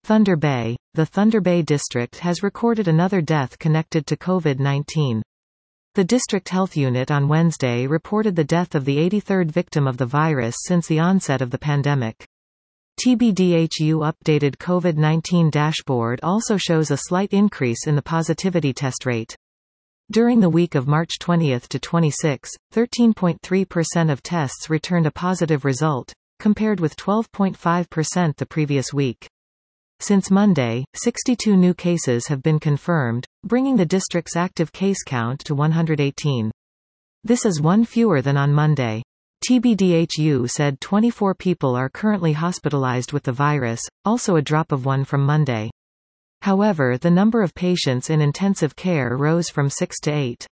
Thunder Bay. The Thunder Bay District has recorded another death connected to COVID-19. The District Health Unit on Wednesday reported the death of the 83rd victim of the virus since the onset of the pandemic. TBDHU updated COVID-19 dashboard also shows a slight increase in the positivity test rate. During the week of March 20 to 26, 13.3% of tests returned a positive result, compared with 12.5% the previous week. Since Monday, 62 new cases have been confirmed, bringing the district's active case count to 118. This is one fewer than on Monday. TBDHU said 24 people are currently hospitalized with the virus, also a drop of 1 from Monday. However, the number of patients in intensive care rose from 6 to 8.